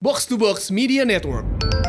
Box to Box Media Network.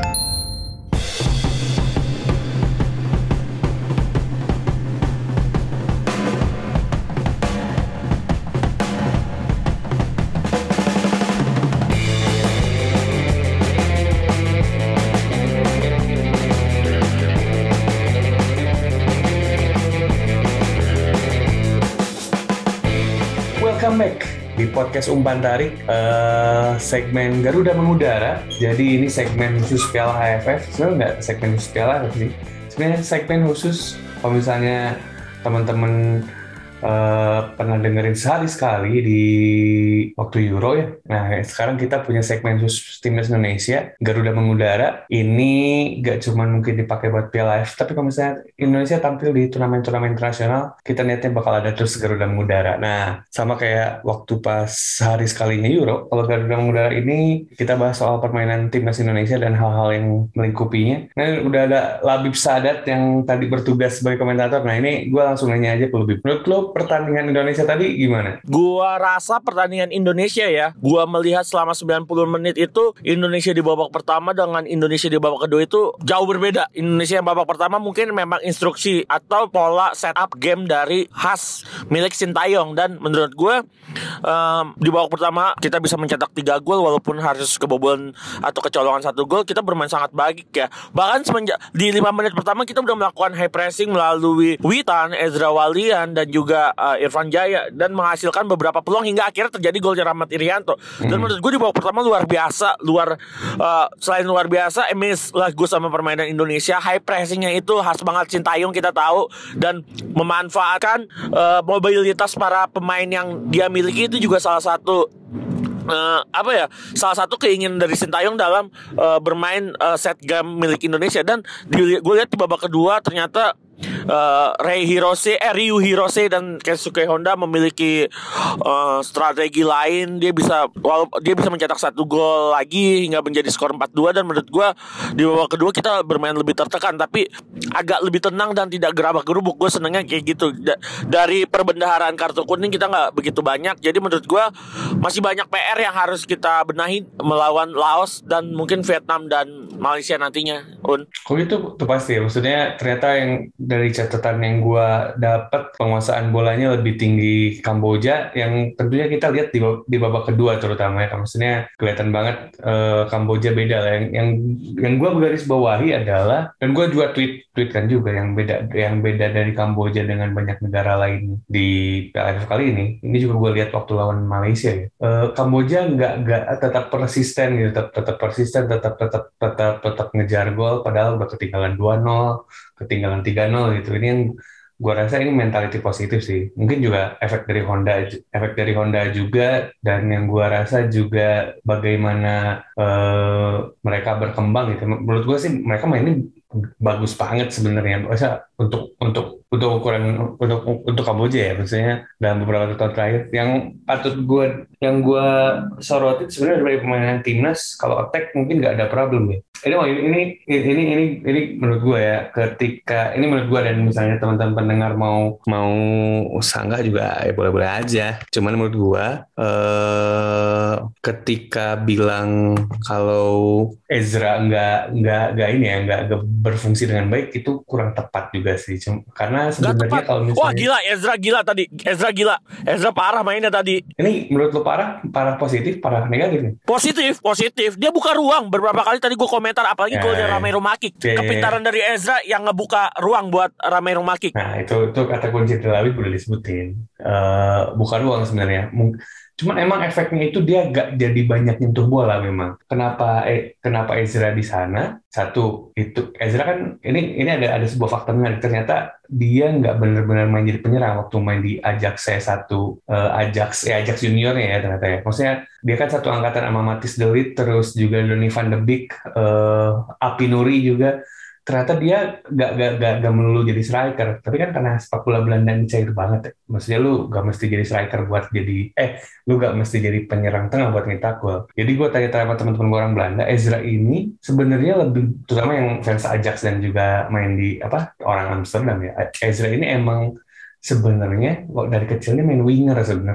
Welcome back di podcast Umpan Tarik, segmen Garuda Mengudara. Jadi ini segmen khusus Piala AFF. Sebenarnya nggak segmen khusus Piala AFF sih. Sebenarnya segmen khusus kalau misalnya teman-teman pernah dengerin sehari sekali di waktu Euro ya. Nah sekarang kita punya segmen khusus Timnas Indonesia Garuda Mengudara. Ini nggak cuma mungkin dipakai buat Piala AFF, tapi kalau misalnya Indonesia tampil di turnamen-turnamen internasional, kita niatnya bakal ada terus Garuda Mengudara. Nah sama kayak waktu pas sehari sekalinya Euro, kalau Garuda Mengudara ini kita bahas soal permainan Timnas Indonesia dan hal-hal yang melingkupinya. Nah udah ada Labib Sadat yang tadi bertugas sebagai komentator. Nah ini gue langsung nanya aja ke Labib. Menurut lo pertandingan Indonesia tadi gimana? Gua rasa pertandingan Indonesia ya, gua melihat selama 90 menit itu Indonesia di babak pertama dengan Indonesia di babak kedua itu jauh berbeda. Indonesia yang babak pertama mungkin memang instruksi atau pola setup game dari khas milik Sintayong, dan menurut gua di babak pertama kita bisa mencetak 3 gol walaupun harus kebobolan atau kecolongan 1 gol. Kita bermain sangat baik ya. Bahkan semenjak di 5 menit pertama kita udah melakukan high pressing melalui Witan, Ezra Walian dan juga Irfan Jaya, dan menghasilkan beberapa peluang hingga akhirnya terjadi golnya Rahmat Irianto. Dan menurut gue di babak pertama luar biasa, selain luar biasa, emis lah gue sama permainan Indonesia. High pressingnya itu khas banget Sintayong kita tahu, dan memanfaatkan mobilitas para pemain yang dia miliki itu juga salah satu salah satu keinginan dari Sintayong dalam bermain set game milik Indonesia. Dan gue lihat di babak kedua ternyata Ryu Hirose dan Keisuke Honda memiliki strategi lain. Dia bisa mencetak 1 gol lagi hingga menjadi skor 4-2. Dan menurut gue di babak kedua kita bermain lebih tertekan, tapi agak lebih tenang dan tidak gerabak-gerubuk. Gue senengnya kayak gitu. Dari perbendaharaan kartu kuning kita nggak begitu banyak. Jadi menurut gue masih banyak PR yang harus kita benahi melawan Laos dan mungkin Vietnam dan Malaysia nantinya. Kok gitu? Itu pasti. Maksudnya ternyata yang dari catatan yang gue dapat, penguasaan bolanya lebih tinggi Kamboja, yang tentunya kita lihat di babak kedua terutama ya. Maksudnya kelihatan banget Kamboja beda lah. Yang gue garis bawahi adalah, dan gue juga tweetkan juga yang beda dari Kamboja dengan banyak negara lain di Piala AFF kali ini. Ini juga gue lihat waktu lawan Malaysia ya. Kamboja nggak tetap persisten gitu, tetap persisten, tetap ngejar gol padahal udah ketinggalan 2-0, ketinggalan 3-0 gitu. Ini yang gue rasa ini mentality positif sih. Mungkin juga efek dari Honda juga, dan yang gue rasa juga bagaimana mereka berkembang gitu. Menurut gue sih mereka mainnya bagus banget sebenarnya. Masa untuk ukuran untuk Kamboja ya, maksudnya dalam beberapa tahun terakhir yang gue soroti sebenarnya dari pemainan timnas, kalau attack mungkin nggak ada problem ya. Ini menurut gue ya, ketika ini menurut gue, dan misalnya teman-teman pendengar mau sanggah juga ya boleh-boleh aja. Cuman menurut gue ketika bilang kalau Ezra nggak berfungsi dengan baik itu kurang tepat juga sih. Karena sebenarnya kalau misalnya, wah gila, Ezra parah mainnya tadi. Ini menurut lo parah positif, parah negatif nih? Positif. Dia buka ruang beberapa kali tadi gue komentar, apalagi golnya Ramai Rumakik. Kepintaran dari Ezra yang ngebuka ruang buat Ramai Rumakik. Nah itu kata kunci Delawik udah disebutin. Buka ruang sebenarnya. Cuman emang efeknya itu dia gak jadi banyak nyentuh bola memang. Kenapa Ezra di sana? Satu, itu Ezra kan ini ada sebuah fakta menarik. Ternyata dia nggak benar-benar main jadi penyerang waktu main di Ajax Ajax juniornya ya ternyata ya. Maksudnya dia kan satu angkatan sama Matthijs de Ligt, terus juga Donny van de Beek, Api Nuri juga. Ternyata dia gak melulu jadi striker, tapi kan karena sepak bola Belanda ini cair banget ya. Maksudnya lu gak mesti jadi striker buat lu gak mesti jadi penyerang tengah buat nyetak gol. Jadi gue tanya-tanya sama teman-teman gue orang Belanda, Ezra ini sebenarnya lebih, terutama yang fans Ajax dan juga main di orang Amsterdam ya, Ezra ini emang sebenarnya dari kecilnya main winger sebenarnya.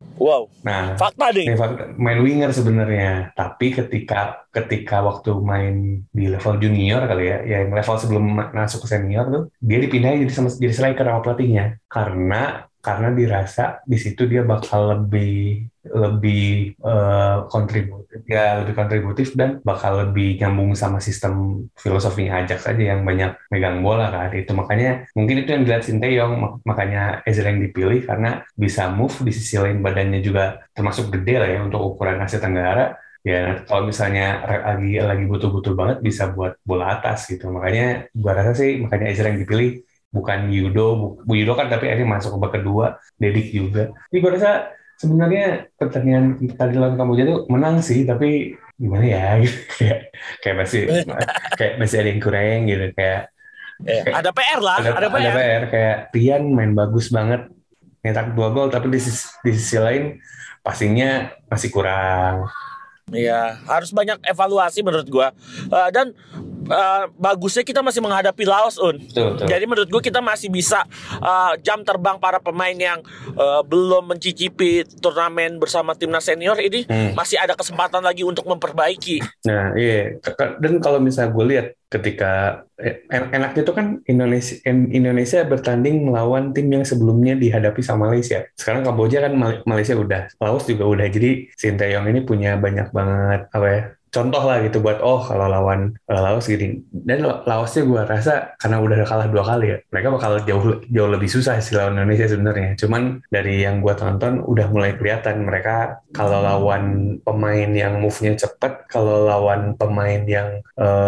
Wow. Nah, Fakta deh. ini main winger sebenarnya, tapi ketika waktu main di level junior kali ya, yang level sebelum masuk ke senior tuh, dia dipindahin jadi striker sama pelatihnya, karena dirasa di situ dia bakal lebih lebih lebih kontributif dan bakal lebih nyambung sama sistem filosofinya Ajax aja yang banyak megang bola kan. Itu makanya mungkin itu yang dilihat Sinteyong, makanya Ezra yang dipilih karena bisa move, di sisi lain badannya juga termasuk gede lah ya untuk ukuran Asia Tenggara. Ya kalau misalnya lagi butuh-butuh banget bisa buat bola atas gitu. Makanya gua rasa sih makanya Ezra yang dipilih, bukan Yudo kan, tapi akhirnya masuk ke babak kedua, Dedik juga. Jadi gue rasa sebenarnya pertandingan tadi lawan Kamboja itu menang sih, tapi gimana ya gitu. kayak masih ada yang kurang gitu, kayak Ada PR lah, ada ada PR. PR. Kayak Rian main bagus banget, nyetak 2 gol, tapi di sisi lain passingnya masih kurang. Iya, harus banyak evaluasi menurut gua. Dan bagusnya kita masih menghadapi Laos, Betul. Jadi menurut gua kita masih bisa jam terbang para pemain yang belum mencicipi turnamen bersama timnas senior ini, masih ada kesempatan lagi untuk memperbaiki. Nah, iya. Dan kalau misalnya gue lihat ketika enaknya itu kan Indonesia bertanding melawan tim yang sebelumnya dihadapi sama Malaysia. Sekarang Kamboja kan Malaysia udah, Laos juga udah. Jadi Sinteyong ini punya banyak banget apa ya, contoh lah gitu buat kalau lawan Laos gini. Dan Laosnya gue rasa karena udah kalah 2 kali ya, mereka bakal jauh lebih susah sih lawan Indonesia sebenarnya. Cuman dari yang gue tonton udah mulai kelihatan mereka kalau lawan pemain yang move-nya cepat, kalau lawan pemain yang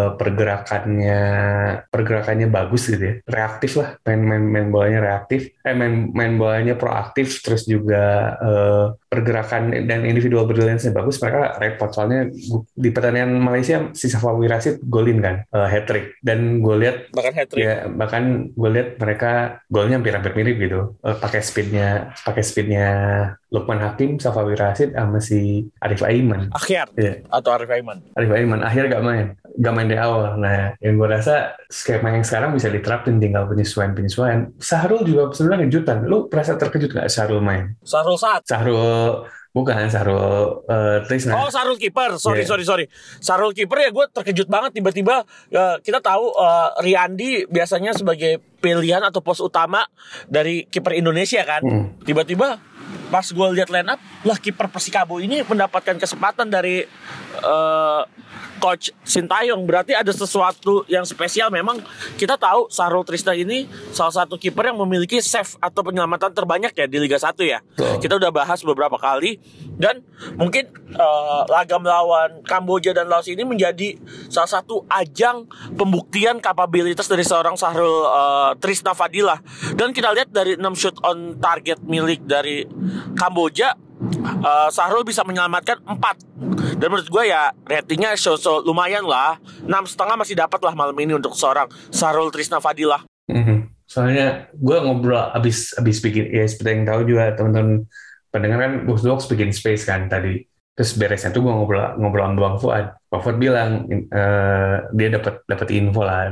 pergerakannya bagus gitu ya, reaktif lah, main bolanya reaktif, main bolanya proaktif, terus juga pergerakan dan individual brilliance-nya bagus, mereka repot. Soalnya di pertandingan Malaysia si Safawi Rashid golin kan, hat-trick, dan gue lihat bahkan gue lihat mereka golnya hampir mirip gitu, pakai speednya Lukman Hakim, Safawi Rashid sama si Arif Aiman. Atau Arif Aiman akhir gak main di awal. Nah, yang gue rasa skema yang sekarang bisa diterapin, tinggal penyesuaian. Sahrul juga sebenarnya kejutan. Lu merasa terkejut gak Sahrul main? Sahrul Trisna. Oh, Sahrul kiper. Sorry. Sahrul kiper ya, gue terkejut banget tiba-tiba. Kita tahu Riyandi biasanya sebagai pilihan atau pos utama dari kiper Indonesia kan. Tiba-tiba pas gue lihat line up, lah kiper Persikabo ini mendapatkan kesempatan dari Coach Sintayong. Berarti ada sesuatu yang spesial. Memang kita tahu Sahrul Trisna ini salah satu kiper yang memiliki save atau penyelamatan terbanyak ya di Liga 1 ya. Kita udah bahas beberapa kali. Dan mungkin laga melawan Kamboja dan Laos ini menjadi salah satu ajang pembuktian kapabilitas dari seorang Sahrul Trisna Fadilah. Dan kita lihat dari 6 shoot on target milik dari Kamboja, Sahrul bisa menyelamatkan 4. Dan menurut gue ya ratingnya so lumayan lah, 6,5 masih dapat lah malam ini untuk seorang Sahrul Trisna Fadilah. Soalnya gue ngobrol abis bikin, ya seperti yang tahu juga teman-teman pendengar kan, Box bikin space kan tadi. Terus beresnya tuh gue ngobrol sama Bang Fuad. Bang Fuad bilang dia dapat info lah,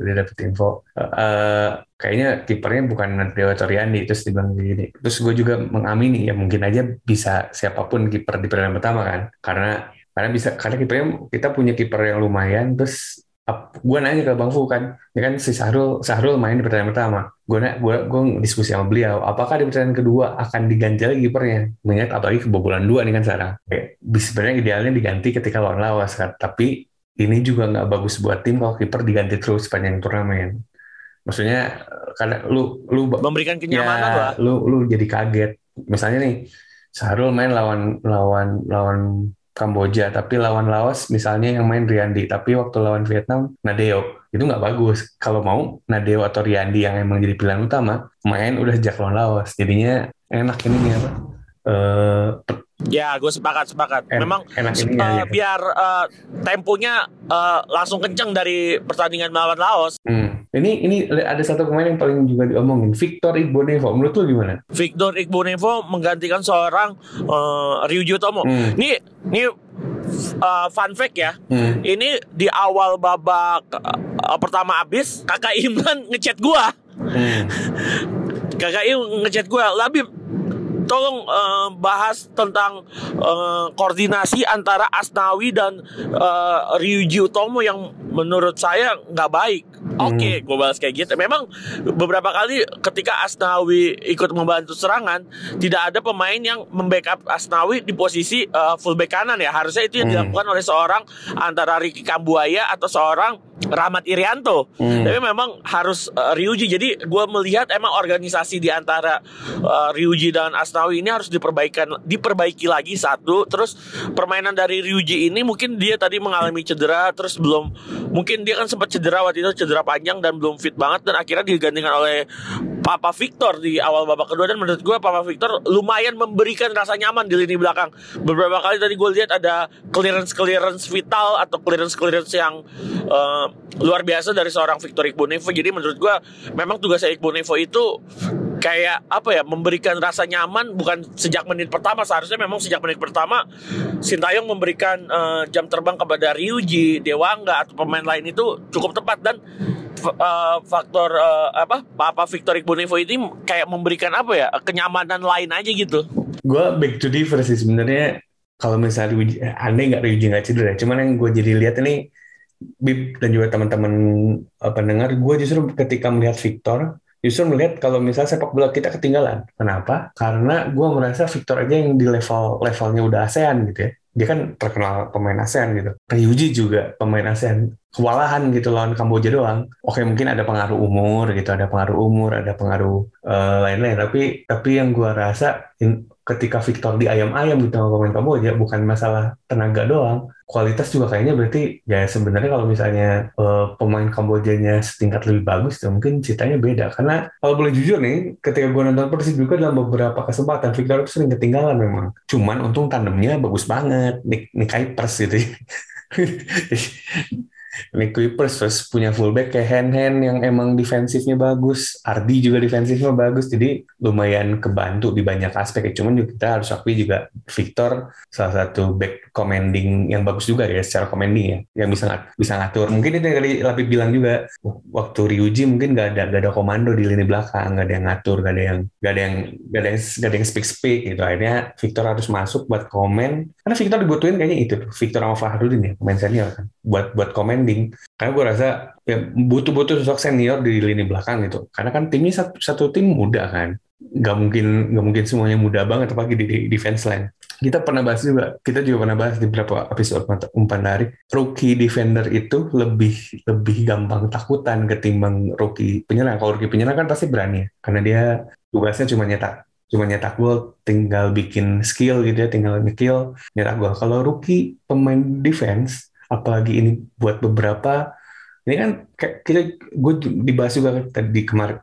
kayaknya kipernya bukan Nadeo atau Riyandi. Terus dibilang gini. Terus gue juga mengamini ya mungkin aja bisa siapapun kiper di pertandingan pertama kan. Karena kipernya, kita punya kiper yang lumayan. Terus gue nanya ke Bang Fu kan, ya kan si Sahrul main di pertandingan pertama. Gue diskusi sama beliau, apakah di pertandingan kedua akan diganti lagi kipernya? Mengingat apalagi kebobolan 2 nih kan sekarang. Sebenarnya idealnya diganti ketika lawan Laos kan, tapi ini juga nggak bagus buat tim kalau kiper diganti terus sepanjang turnamen. Maksudnya karena lu memberikan kenyamanan ya, lah. Lu jadi kaget. Misalnya nih Sahrul main lawan Kamboja, tapi lawan Laos misalnya yang main Riyandi, tapi waktu lawan Vietnam Nadeo, itu nggak bagus. Kalau mau Nadeo atau Riyandi yang emang jadi pilihan utama, main udah sejak lawan Laos, jadinya enak ini nih apa? Ya, gue sepakat. Memang biar temponya langsung kencang dari pertandingan melawan Laos. Ini ada satu pemain yang paling juga diomongin, Victor Igbonevo. Menurut lu gimana? Victor Igbonevo menggantikan seorang Ryuji Utomo. Ini fun fact ya. Ini di awal babak pertama habis, Kakak Imran ngechat gua. Kakak Im ngechat gua, Labib, tolong bahas tentang koordinasi antara Asnawi dan Ryuji Utomo yang menurut saya nggak baik. Oke, gue balas kayak gitu. Memang beberapa kali ketika Asnawi ikut membantu serangan, tidak ada pemain yang membackup Asnawi di posisi fullback kanan ya. Harusnya itu yang dilakukan oleh seorang antara Ricky Kambuaya atau seorang Rahmat Irianto. Tapi memang harus Ryuji. Jadi gue melihat emang organisasi di antara Ryuji dan Asnawi ini harus diperbaiki lagi satu. Terus permainan dari Ryuji ini mungkin dia tadi mengalami cedera, terus mungkin dia kan sempat cedera waktu itu, cedera panjang dan belum fit banget, dan akhirnya digantikan oleh Papa Victor di awal babak kedua. Dan menurut gue Papa Victor lumayan memberikan rasa nyaman di lini belakang. Beberapa kali tadi gue lihat ada clearance vital atau clearance yang luar biasa dari seorang Victor Igbonevo. Jadi menurut gue memang tugasnya Igbonevo itu kayak apa ya, memberikan rasa nyaman bukan sejak menit pertama. Seharusnya memang sejak menit pertama Sintayong memberikan jam terbang kepada Ryuji, Dewangga atau pemain lain itu cukup tepat. Dan faktor Papa Victor Igbonevo ini kayak memberikan apa ya, kenyamanan lain aja gitu. Gue back to differ sih sebenarnya. Kalau misalnya aneh nggak Ryuji nggak cedera, cuman yang gue jadi lihat ini Bib dan juga teman-teman pendengar, gue justru ketika melihat Victor justru melihat kalau misalnya sepak bola kita ketinggalan. Kenapa? Karena gue merasa Victor aja yang di levelnya udah ASEAN gitu ya. Dia kan terkenal pemain ASEAN gitu. Ryuji juga pemain ASEAN. Kewalahan gitu lawan Kamboja doang. Oke, mungkin ada pengaruh umur gitu, ada pengaruh lain-lain. Tapi yang gue rasa ketika Victor di ayam-ayam gitu sama pemain Kamboja, bukan masalah tenaga doang, kualitas juga kayaknya. Berarti ya sebenarnya kalau misalnya pemain Kambojanya setingkat lebih bagus, ya mungkin ceritanya beda. Karena kalau boleh jujur nih, ketika gue nonton Persib juga dalam beberapa kesempatan Victor itu sering ketinggalan memang. Cuman untung tandemnya bagus banget, Nick Kuipers gitu. Nick Kuipers terus punya fullback kayak Hen yang emang defensifnya bagus, Ardi juga defensifnya bagus, jadi lumayan kebantu di banyak aspek. Cuman juga kita harus akui juga Victor salah satu back commanding yang bagus juga ya, secara commanding ya, yang bisa ngatur. Mungkin itu yang tadi Lapip bilang juga, waktu Ryuji mungkin gak ada komando di lini belakang, gak ada yang ngatur, gak ada yang speak gitu. Akhirnya Victor harus masuk buat komen, karena Victor dibutuhin kayaknya itu Victor sama Fahrudin ya, pemain senior kan, buat komen. Karena gue rasa ya butuh sosok senior di lini belakang gitu. Karena kan timnya satu tim muda kan. Gak mungkin semuanya muda banget, apalagi di defense line. Kita juga pernah bahas di beberapa episode umpan dari rookie defender itu lebih gampang takutan ketimbang rookie penyerang. Kalau rookie penyerang kan pasti berani, karena dia tugasnya cuma nyetak gol, tinggal bikin skill gitu ya, tinggal nyetak gol. Kalau rookie pemain defense, apalagi ini buat beberapa, ini kan gue dibahas juga tadi kemarin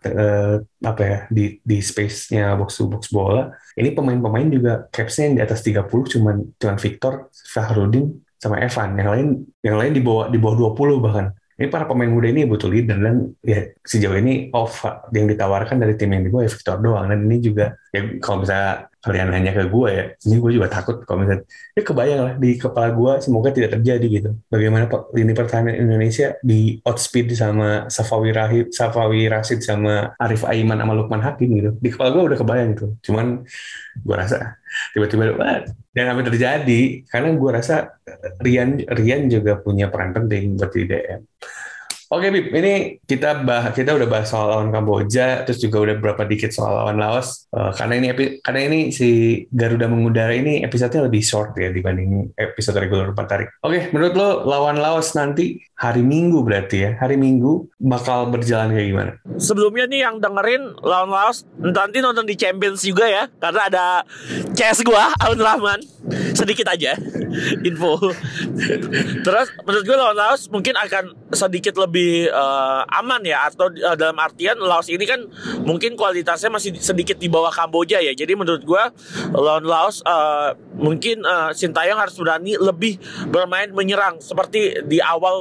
di space-nya box to box bola. Ini pemain-pemain juga capsnya yang di atas 30, cuman Victor, Fahrudin sama Evan. Yang lain di bawah 20 bahkan. Ini para pemain muda ini butuh leader, dan ya sejauh ini yang ditawarkan dari tim yang di gue ya Victor doang. Dan ini juga ya, kalau misalnya kalian nanya ke gue ya, ini gue juga takut kalau misalnya kebayang lah di kepala gue, semoga tidak terjadi gitu. Bagaimana lini pertahanan Indonesia di outspeed sama Safawi Rashid sama Arif Aiman sama Lukman Hakim gitu. Di kepala gue udah kebayang gitu. Cuman gue rasa tiba-tiba jangan sampai terjadi, karena gue rasa Rian juga punya peran penting buat di DM. Oke Bib, ini kita udah bahas soal lawan Kamboja, terus juga udah berapa dikit soal lawan Laos. Karena ini si Garuda Mengudara ini episode-nya lebih short ya dibanding episode regular Umpan Tarik. Oke, menurut lo lawan Laos nanti hari Minggu berarti ya, hari Minggu bakal berjalan kayak gimana? Sebelumnya nih yang dengerin lawan Laos nanti nonton di Champions juga ya, karena ada CS gua Aun Rahman. Sedikit aja info. Terus menurut gue lawan Laos mungkin akan sedikit lebih aman ya, atau dalam artian Laos ini kan mungkin kualitasnya masih sedikit di bawah Kamboja ya. Jadi menurut gue lawan Laos mungkin Sintayong harus berani lebih bermain menyerang seperti di awal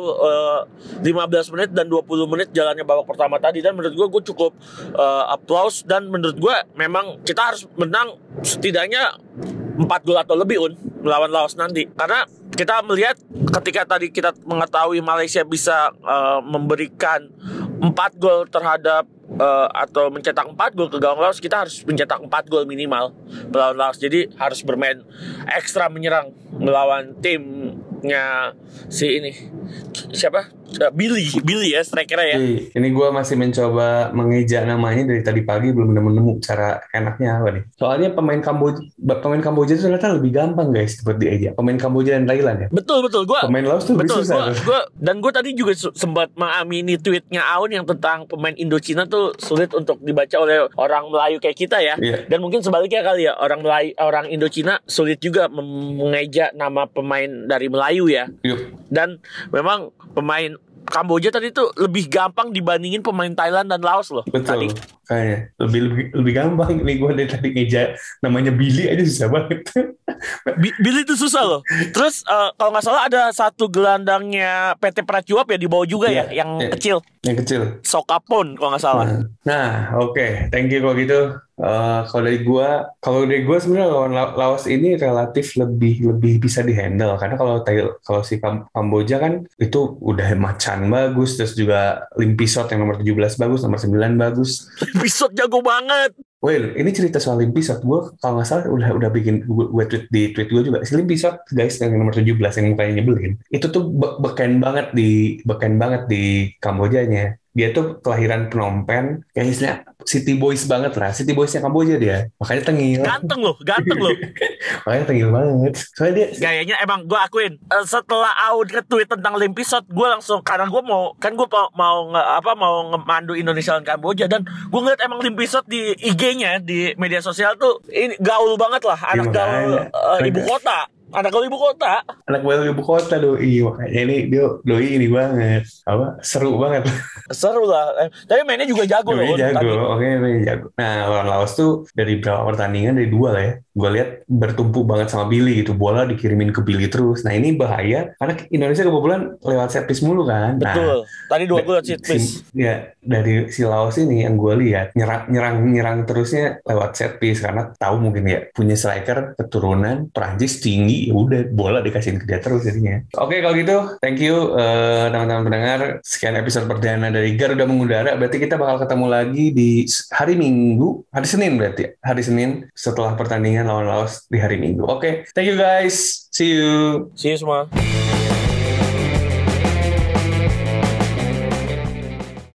15 menit dan 20 menit jalannya babak pertama tadi. Dan menurut gue cukup applause, dan menurut gue memang kita harus menang setidaknya 4 gol atau lebih melawan Laos nanti. Karena kita melihat ketika tadi kita mengetahui Malaysia bisa memberikan 4 gol terhadap atau mencetak 4 gol ke gawang Laos, kita harus mencetak 4 gol minimal melawan Laos. Jadi harus bermain ekstra menyerang melawan timnya si ini. Siapa? Billy ya, strikernya ya. Ini gue masih mencoba mengeja namanya dari tadi pagi, belum nemu cara enaknya apa nih. Soalnya pemain Kamboja itu ternyata lebih gampang guys buat dieja. Pemain Kamboja dan Thailand ya. Betul. Pemain Laos tuh lebih susah. Gue tadi juga sempat mengamini tweetnya Aun yang tentang pemain Indochina tuh sulit untuk dibaca oleh orang Melayu kayak kita ya. Yeah. Dan mungkin sebaliknya kali ya, orang Indochina sulit juga mengeja nama pemain dari Melayu ya. Yuk. Dan memang pemain Kamboja tadi tuh lebih gampang dibandingin pemain Thailand dan Laos loh. Betul. Tadi. Kayaknya lebih gampang. Ini gue dari tadi ngeja namanya Billy aja susah banget. Billy itu susah loh. Terus kalau nggak salah ada satu gelandangnya PT Pracuap ya di bawah juga ya, yang kecil. Yang kecil. Sokapon kalau nggak salah. Nah, oke. Thank you kalau gitu. Kalau dari gua sebenarnya lawan Laos ini relatif lebih bisa dihandle karena kalau si Kamboja kan itu udah Macan bagus, terus juga Lim Pisot yang nomor 17 bagus, nomor 9 bagus. Pisot jago banget. Well, ini cerita soal Lim Pisot. Gue kalau nggak salah udah bikin gue tweet di tweet gue juga. Si Lim Pisot guys yang nomor 17 yang mukanya nyebelin. Itu tuh beken banget di Kambojanya. Dia tuh kelahiran Phnom Penh, kayak istilah city boys banget lah. City boysnya Kamboja dia. Makanya tengil. Ganteng loh. Makanya tengil banget. Soalnya dia gayanya emang gue akuin. Setelah Aun nge-tweet tentang Lim Pisot, gue langsung, karena gue mau ngemandu Indonesia dan Kamboja, dan gue ngeliat emang Lim Pisot di IG-nya di media sosial tuh ini gaul banget lah, anak gaul ibu kota. Anak gaul ibu kota doi. Makanya ini doi ini banget. Seru banget. Seru lah. Tapi mainnya juga jago loh. Mainnya jago. Nah, lawan Laos tuh dari berapa pertandingan, dari 2 lah ya. Gue lihat bertumpu banget sama Billy gitu. Bola dikirimin ke Billy terus. Nah, ini bahaya karena Indonesia kebobolan lewat set piece mulu kan. Betul. Tadi 2 gol set piece. Ya, dari si Laos ini yang gue lihat nyerang terusnya lewat set piece karena tahu mungkin ya punya striker keturunan Prancis tinggi. Ya udah, bola dikasihin ke dia terus jadinya. Oke, kalau gitu thank you teman-teman pendengar. Sekian episode perdana dari Garuda Mengudara. Berarti kita bakal ketemu lagi di hari Senin berarti. Hari Senin setelah pertandingan lawan Laos di hari Minggu. Oke, thank you guys. See you semua.